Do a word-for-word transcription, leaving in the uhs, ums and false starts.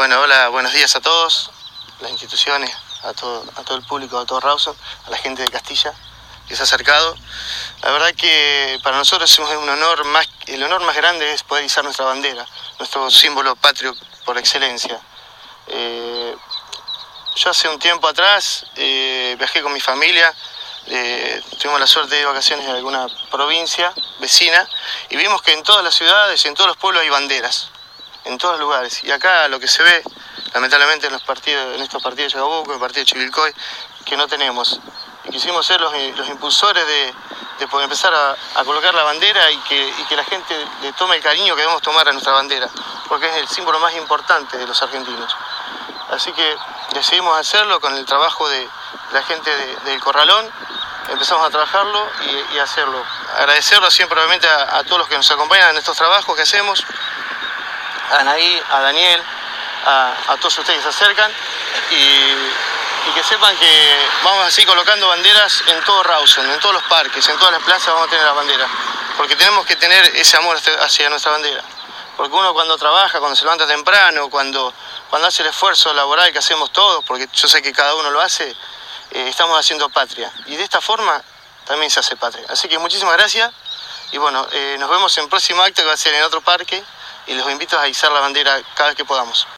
Bueno, hola, buenos días a todos, las instituciones, a todo, a todo el público, a todo Rawson, a la gente de Castilla que se ha acercado. La verdad que para nosotros es un honor más, el honor más grande es poder izar nuestra bandera, nuestro símbolo patrio por excelencia. Eh, yo hace un tiempo atrás eh, viajé con mi familia, eh, tuvimos la suerte de ir de vacaciones en alguna provincia vecina y vimos que en todas las ciudades y en todos los pueblos hay banderas, en todos los lugares. Y acá lo que se ve, lamentablemente en los partidos, en estos partidos de Chacabuco, en el partido de Chivilcoy, que no tenemos. Y quisimos ser los, los impulsores de, de poder empezar a, a colocar la bandera y que, y que la gente le tome el cariño que debemos tomar a nuestra bandera, porque es el símbolo más importante de los argentinos. Así que decidimos hacerlo con el trabajo de la gente de, del Corralón. Empezamos a trabajarlo y, y hacerlo. Agradecerlo siempre obviamente a, a todos los que nos acompañan en estos trabajos que hacemos, a Anaí, a Daniel, a, a todos ustedes que se acercan y, y que sepan que vamos así colocando banderas en todo Rawson, en todos los parques, en todas las plazas vamos a tener las banderas, porque tenemos que tener ese amor hacia nuestra bandera, porque uno cuando trabaja, cuando se levanta temprano, cuando, cuando hace el esfuerzo laboral que hacemos todos, porque yo sé que cada uno lo hace, eh, estamos haciendo patria, y de esta forma también se hace patria. Así que muchísimas gracias, y bueno, eh, nos vemos en el próximo acto que va a ser en otro parque, y los invito a izar la bandera cada vez que podamos.